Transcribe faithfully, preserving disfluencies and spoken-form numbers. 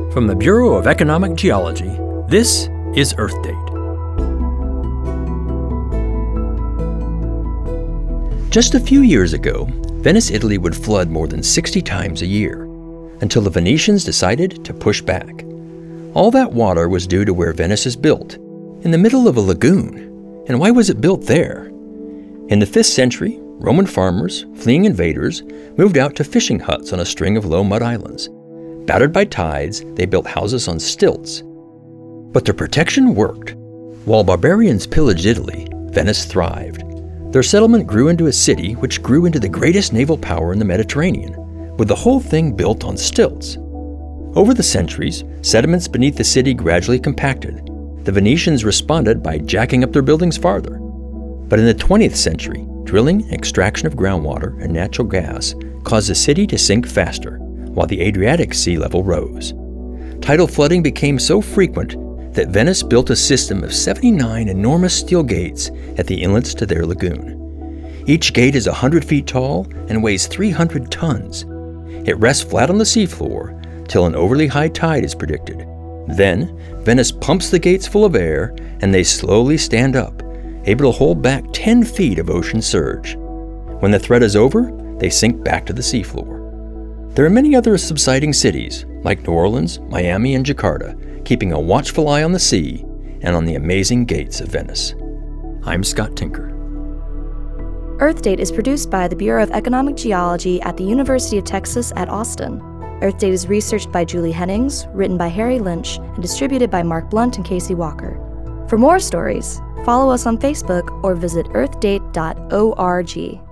From the Bureau of Economic Geology, this is Earth Date. Just a few years ago, Venice, Italy would flood more than sixty times a year, until the Venetians decided to push back. All that water was due to where Venice is built, in the middle of a lagoon. And why was it built there? In the fifth century, Roman farmers, fleeing invaders, moved out to fishing huts on a string of low mud islands. Battered by tides, they built houses on stilts. But their protection worked. While barbarians pillaged Italy, Venice thrived. Their settlement grew into a city which grew into the greatest naval power in the Mediterranean, with the whole thing built on stilts. Over the centuries, sediments beneath the city gradually compacted. The Venetians responded by jacking up their buildings farther. But in the twentieth century, drilling and extraction of groundwater and natural gas caused the city to sink faster, while the Adriatic sea level rose. Tidal flooding became so frequent that Venice built a system of seventy-nine enormous steel gates at the inlets to their lagoon. Each gate is one hundred feet tall and weighs three hundred tons. It rests flat on the seafloor till an overly high tide is predicted. Then, Venice pumps the gates full of air and they slowly stand up, able to hold back ten feet of ocean surge. When the threat is over, they sink back to the seafloor. There are many other subsiding cities, like New Orleans, Miami, and Jakarta, keeping a watchful eye on the sea and on the amazing gates of Venice. I'm Scott Tinker. Earth Date is produced by the Bureau of Economic Geology at the University of Texas at Austin. Earth Date is researched by Julie Hennings, written by Harry Lynch, and distributed by Mark Blunt and Casey Walker. For more stories, follow us on Facebook or visit earth date dot org.